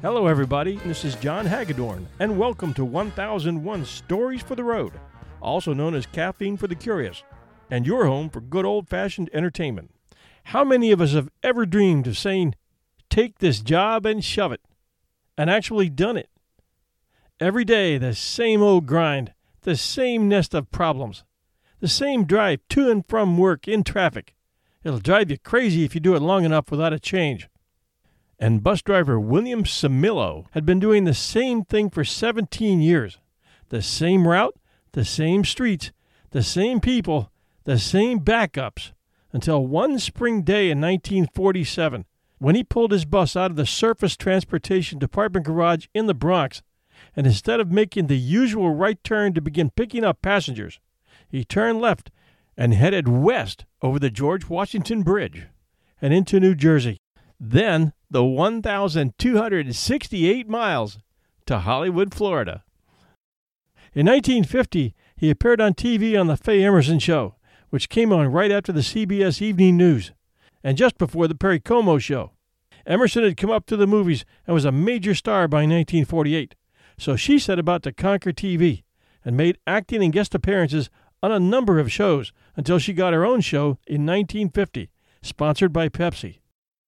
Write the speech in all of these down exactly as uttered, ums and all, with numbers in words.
Hello, everybody. This is John Hagedorn, and welcome to one thousand one Stories for the Road, also known as Caffeine for the Curious, and your home for good old-fashioned entertainment. How many of us have ever dreamed of saying, take this job and shove it, and actually done it? Every day, the same old grind, the same nest of problems, the same drive to and from work in traffic. It'll drive you crazy if you do it long enough without a change. And bus driver William Samillo had been doing the same thing for seventeen years. The same route, the same streets, the same people, the same backups, until one spring day in nineteen forty-seven, when he pulled his bus out of the Surface Transportation Department garage in the Bronx, and instead of making the usual right turn to begin picking up passengers, he turned left and headed west over the George Washington Bridge and into New Jersey. Then the one thousand two hundred sixty-eight miles to Hollywood, Florida. In nineteen fifty, he appeared on T V on The Faye Emerson Show, which came on right after the C B S Evening News, and just before the Perry Como Show. Emerson had come up to the movies and was a major star by nineteen forty-eight, so she set about to conquer T V and made acting and guest appearances on a number of shows until she got her own show in nineteen fifty, sponsored by Pepsi.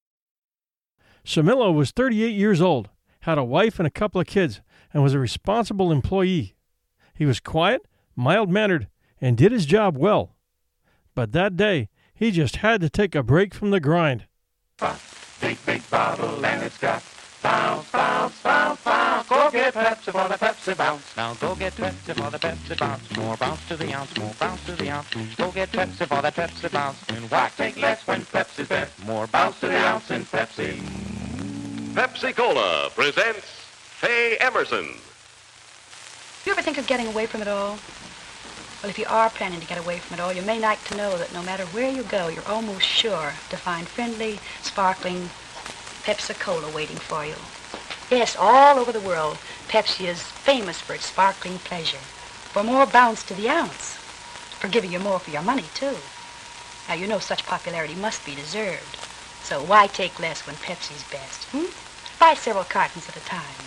Samillo was thirty-eight years old, had a wife and a couple of kids, and was a responsible employee. He was quiet, mild-mannered, and did his job well. But that day, he just had to take a break from the grind. Big, big bottle, and it's got bounce, bounce, bounce, bounce. Go get Pepsi for the Pepsi bounce. Now go get Pepsi for the Pepsi bounce. More bounce to the ounce, more bounce to the ounce. Go get Pepsi for the Pepsi bounce. And why take less when Pepsi's best? More bounce to the ounce in Pepsi. Pepsi Cola presents Faye Emerson. Do you ever think of getting away from it all? Well, if you are planning to get away from it all, you may like to know that no matter where you go, you're almost sure to find friendly, sparkling Pepsi Cola waiting for you. Yes, all over the world, Pepsi is famous for its sparkling pleasure, for more bounce to the ounce, for giving you more for your money, too. Now, you know such popularity must be deserved, so why take less when Pepsi's best, hmm? Buy several cartons at a time.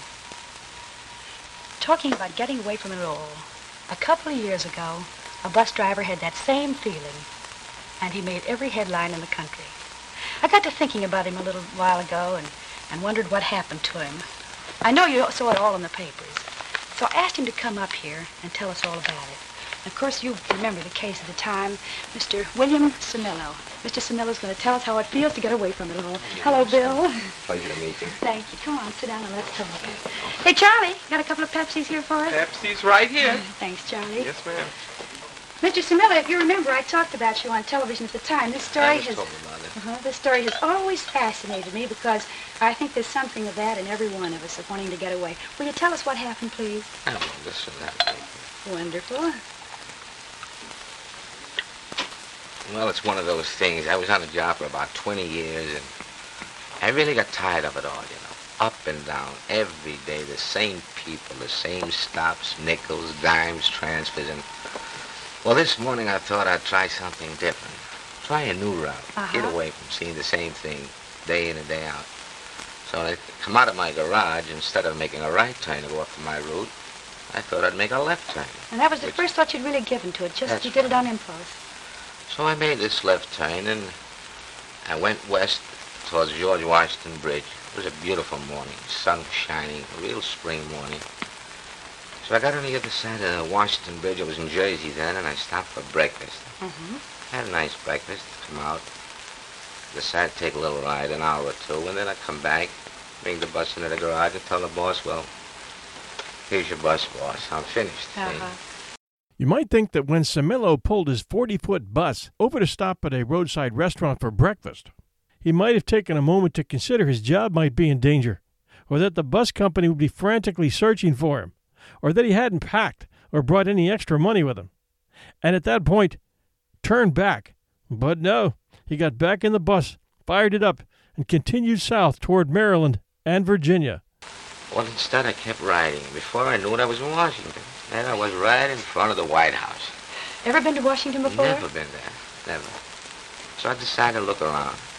Talking about getting away from it all, a couple of years ago, a bus driver had that same feeling, and he made every headline in the country. I got to thinking about him a little while ago and, and wondered what happened to him. I know you saw it all in the papers, so I asked him to come up here and tell us all about it. And of course, you remember the case at the time, Mister William Samillo. Mister Samillo's going to tell us how it feels to get away from it all. Yes. Hello, Bill. Pleasure to meet you. Thank you. Come on, sit down and let's talk. Hey, Charlie, got a couple of Pepsis here for us? Pepsi's right here. Thanks, Charlie. Yes, ma'am. Mister Samillo, if you remember, I talked about you on television at the time. This story I was has told about it. uh-huh, this story has always fascinated me because I think there's something of that in every one of us of wanting to get away. Will you tell us what happened, please? I don't know, this or that. Wonderful. Well, it's one of those things. I was on a job for about twenty years, and I really got tired of it all, you know. Up and down, every day, the same people, the same stops, nickels, dimes, transfers, and... Well, this morning I thought I'd try something different. Try a new route. Uh-huh. Get away from seeing the same thing day in and day out. So when I come out of my garage, instead of making a right turn to go off my route, I thought I'd make a left turn. And that was the which, first thought you'd really given to it. Just That's you did it right. on impulse. So I made this left turn, and I went west towards George Washington Bridge. It was a beautiful morning, sun shining, a real spring morning. So I got on the other side of the Washington Bridge. I was in Jersey then, and I stopped for breakfast. Mm-hmm. Had a nice breakfast, come out, decided to take a little ride, an hour or two, and then I'd come back, bring the bus into the garage, and tell the boss, well, here's your bus, boss. I'm finished. see? Uh-huh. You might think that when Samillo pulled his forty-foot bus over to stop at a roadside restaurant for breakfast, he might have taken a moment to consider his job might be in danger, or that the bus company would be frantically searching for him, or that he hadn't packed or brought any extra money with him. And at that point, turned back. But no, he got back in the bus, fired it up, and continued south toward Maryland and Virginia. Well, instead I kept riding. Before I knew it, I was in Washington. And I was right in front of the White House. Ever been to Washington before? Never been there. Never. So I decided to look around.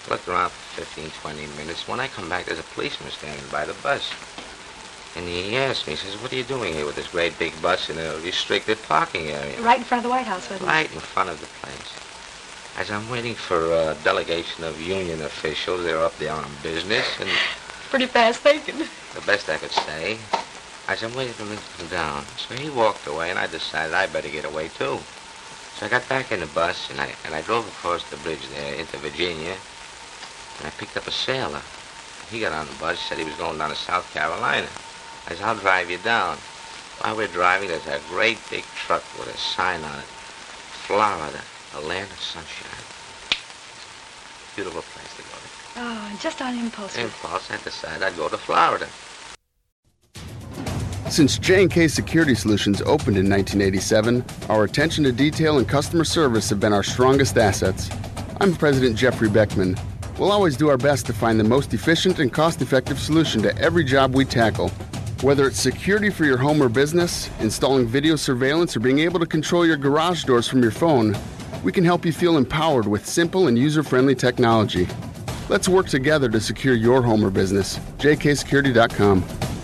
looked around for fifteen, twenty minutes. When I come back, there's a policeman standing by the bus. And he asked me, he says, what are you doing here with this great big bus in a restricted parking area? Right in front of the White House, wasn't it? Right in front of the place. As I'm waiting for a delegation of union officials, they're up there on business, and Pretty fast thinking. the best I could say, as I'm waiting for him to come down. So he walked away, and I decided I better get away, too. So I got back in the bus, and I and I drove across the bridge there into Virginia, and I picked up a sailor. He got on the bus, said he was going down to South Carolina. I said, I'll drive you down. While we're driving, there's a great big truck with a sign on it. Florida, the land of sunshine. Beautiful place to go to. Oh, just on impulse. Impulse, I decided I'd go to Florida. Since J and K Security Solutions opened in nineteen eighty-seven, our attention to detail and customer service have been our strongest assets. I'm President Jeffrey Beckman. We'll always do our best to find the most efficient and cost-effective solution to every job we tackle. Whether it's security for your home or business, installing video surveillance, or being able to control your garage doors from your phone, we can help you feel empowered with simple and user-friendly technology. Let's work together to secure your home or business. J K security dot com.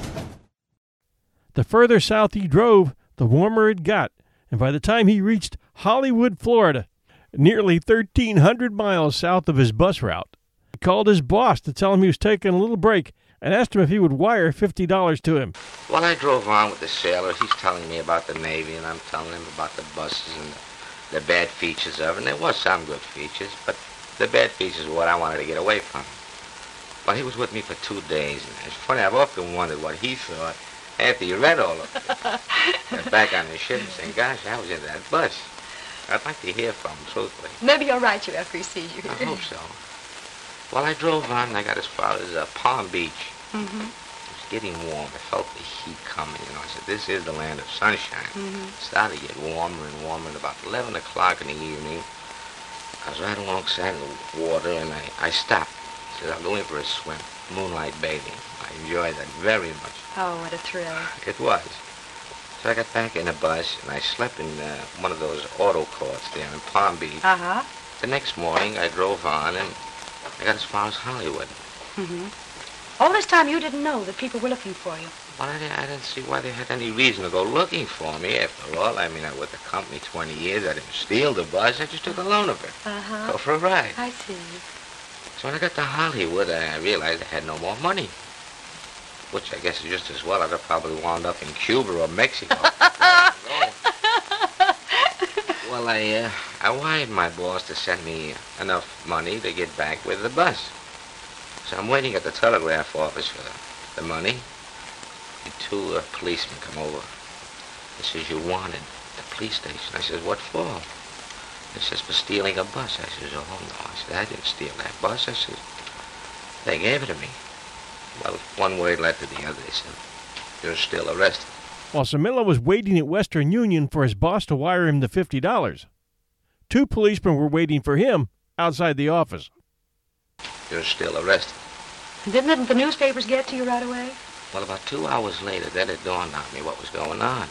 The further south he drove, the warmer it got, and by the time he reached Hollywood, Florida, nearly thirteen hundred miles south of his bus route, he called his boss to tell him he was taking a little break and asked him if he would wire fifty dollars to him. While I drove on with the sailor, he's telling me about the Navy, and I'm telling him about the buses and the, the bad features of it. And there was some good features, but the bad features were what I wanted to get away from. Well, he was with me for two days, and it's funny, I've often wondered what he thought after he read all of it. Got back on the ship and saying, gosh, I was in that bus. I'd like to hear from him, truthfully. Maybe he'll write you after he sees you. I hope so. Well, I drove on, and I got as far as uh, Palm Beach. Mm-hmm. It was getting warm. I felt the heat coming, you know. I said, this is the land of sunshine. Mm-hmm. It started to get warmer and warmer, and about eleven o'clock in the evening, I was right alongside the water, and I, I stopped. I said, I'll go in for a swim, moonlight bathing. I enjoyed that very much. Oh, what a thrill. It was. So I got back in the bus, and I slept in uh, one of those auto courts there in Palm Beach. Uh-huh. The next morning, I drove on, and I got as far as Hollywood. Mm-hmm. All this time you didn't know that people were looking for you. Well, I didn't, I didn't see why they had any reason to go looking for me. After all, I mean, I was with the company twenty years. I didn't steal the bus. I just took a loan of it. Uh-huh. Go for a ride. I see. So when I got to Hollywood, I realized I had no more money. Which I guess is just as well. I'd have probably wound up in Cuba or Mexico. Well, I, uh, I wired my boss to send me enough money to get back with the bus. So I'm waiting at the telegraph office for the, the money. And two uh, policemen come over. They says, you wanted at the police station. I says, what for? They says, for stealing a bus. I says, oh, no. I said, I didn't steal that bus. I says, they gave it to me. Well, one word led to the other. They said, you're still arrested. While Samila was waiting at Western Union for his boss to wire him the fifty dollars, two policemen were waiting for him outside the office. You're still arrested. Didn't the newspapers get to you right away? Well, about two hours later, then it dawned on me what was going on.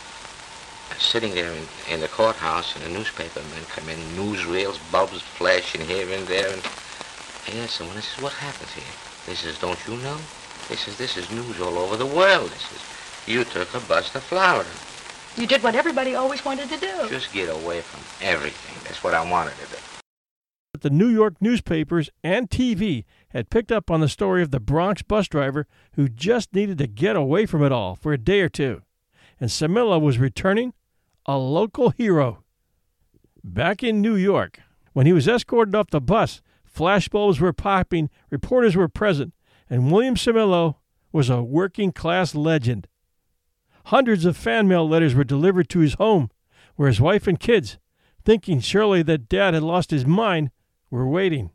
I was sitting there in, in the courthouse, and the newspapermen come in, newsreels, bulbs flashing here and there, and I asked someone, I says, what happens here? They says, don't you know? They says, this is news all over the world. They says, you took a bus to Florida. You did what everybody always wanted to do. Just get away from everything. That's what I wanted to do. The New York newspapers and T V had picked up on the story of the Bronx bus driver who just needed to get away from it all for a day or two. And Samila was returning a local hero. Back in New York, when he was escorted off the bus, flashbulbs were popping, reporters were present, and William Samila was a working-class legend. Hundreds of fan mail letters were delivered to his home, where his wife and kids, thinking surely that Dad had lost his mind, were waiting.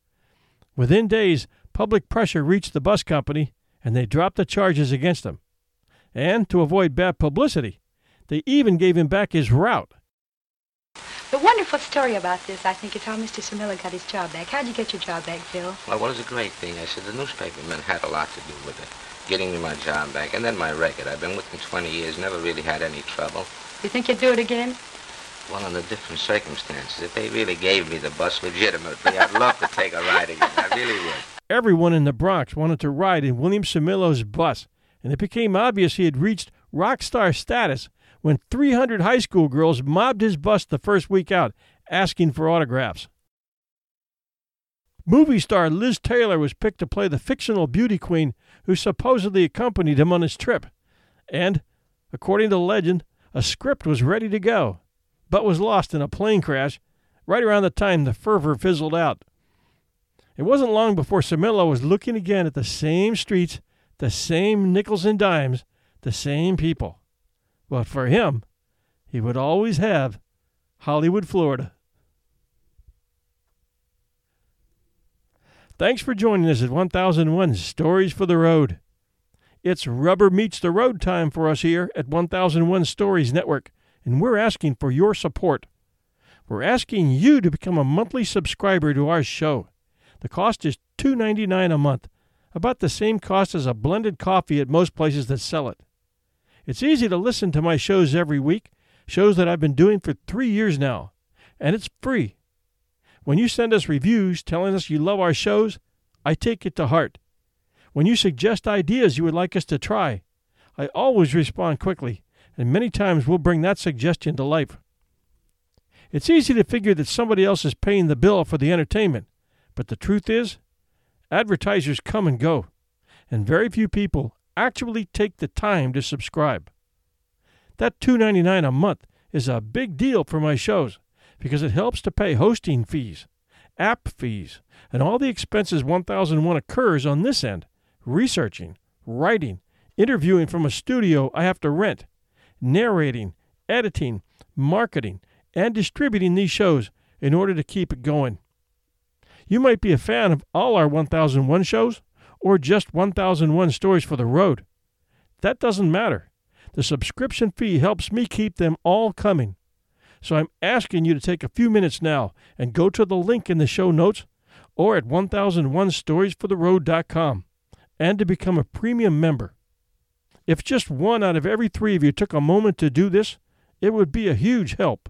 Within days, public pressure reached the bus company, and they dropped the charges against him. And, to avoid bad publicity, they even gave him back his route. The wonderful story about this, I think, is how Mister Samila got his job back. How'd you get your job back, Phil? Well, what is a great thing? I said the newspapermen had a lot to do with it, getting me my job back, and then my record. I've been with them twenty years, never really had any trouble. You think you'd do it again? Well, under different circumstances, if they really gave me the bus legitimately, I'd love to take a ride again. I really would. Everyone in the Bronx wanted to ride in William Samillo's bus, and it became obvious he had reached rock star status when three hundred high school girls mobbed his bus the first week out, asking for autographs. Movie star Liz Taylor was picked to play the fictional beauty queen who supposedly accompanied him on his trip. And, according to legend, a script was ready to go, but was lost in a plane crash right around the time the fervor fizzled out. It wasn't long before Samillo was looking again at the same streets, the same nickels and dimes, the same people. But for him, he would always have Hollywood, Florida. Thanks for joining us at one thousand one Stories for the Road. It's rubber meets the road time for us here at one thousand one Stories Network, and we're asking for your support. We're asking you to become a monthly subscriber to our show. The cost is two dollars and ninety-nine cents a month, about the same cost as a blended coffee at most places that sell it. It's easy to listen to my shows every week, shows that I've been doing for three years now, and it's free. When you send us reviews telling us you love our shows, I take it to heart. When you suggest ideas you would like us to try, I always respond quickly, and many times we'll bring that suggestion to life. It's easy to figure that somebody else is paying the bill for the entertainment, but the truth is, advertisers come and go, and very few people actually take the time to subscribe. That two dollars and ninety-nine cents a month is a big deal for my shows, because it helps to pay hosting fees, app fees, and all the expenses one thousand one occurs on this end, researching, writing, interviewing from a studio I have to rent, narrating, editing, marketing, and distributing these shows in order to keep it going. You might be a fan of all our one thousand one shows, or just one thousand one Stories for the Road. That doesn't matter. The subscription fee helps me keep them all coming. So I'm asking you to take a few minutes now and go to the link in the show notes or at one thousand one stories for the road dot com and to become a premium member. If just one out of every three of you took a moment to do this, it would be a huge help.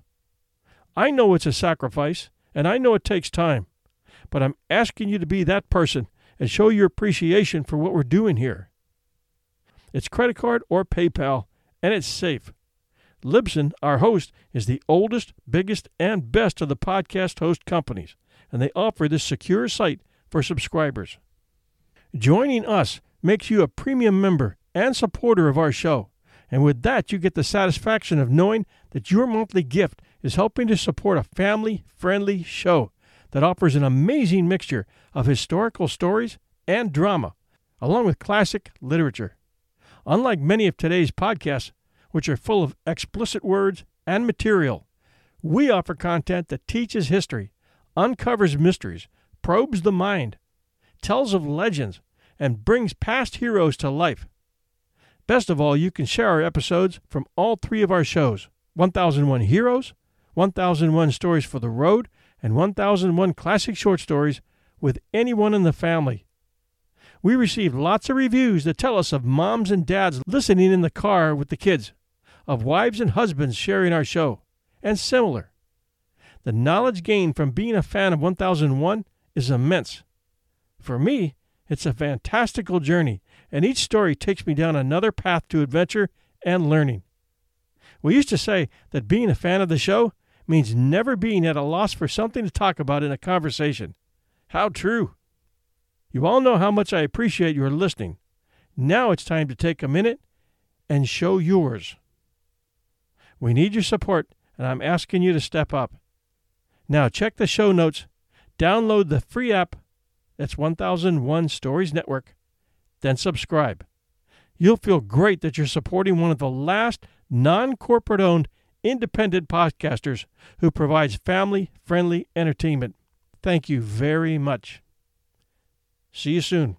I know it's a sacrifice, and I know it takes time, but I'm asking you to be that person and show your appreciation for what we're doing here. It's credit card or PayPal, and it's safe. Libsyn, our host, is the oldest, biggest, and best of the podcast host companies, and they offer this secure site for subscribers. Joining us makes you a premium member and supporter of our show, and with that you get the satisfaction of knowing that your monthly gift is helping to support a family-friendly show that offers an amazing mixture of historical stories and drama, along with classic literature. Unlike many of today's podcasts, which are full of explicit words and material, we offer content that teaches history, uncovers mysteries, probes the mind, tells of legends, and brings past heroes to life. Best of all, you can share our episodes from all three of our shows, one thousand one Heroes, one thousand one Stories for the Road, and one thousand one Classic Short Stories with anyone in the family. We receive lots of reviews that tell us of moms and dads listening in the car with the kids, of wives and husbands sharing our show, and similar. The knowledge gained from being a fan of one thousand one is immense. For me, it's a fantastical journey, and each story takes me down another path to adventure and learning. We used to say that being a fan of the show means never being at a loss for something to talk about in a conversation. How true! You all know how much I appreciate your listening. Now it's time to take a minute and show yours. We need your support, and I'm asking you to step up. Now check the show notes, download the free app, that's one thousand one Stories Network, then subscribe. You'll feel great that you're supporting one of the last non-corporate owned independent podcasters who provides family-friendly entertainment. Thank you very much. See you soon.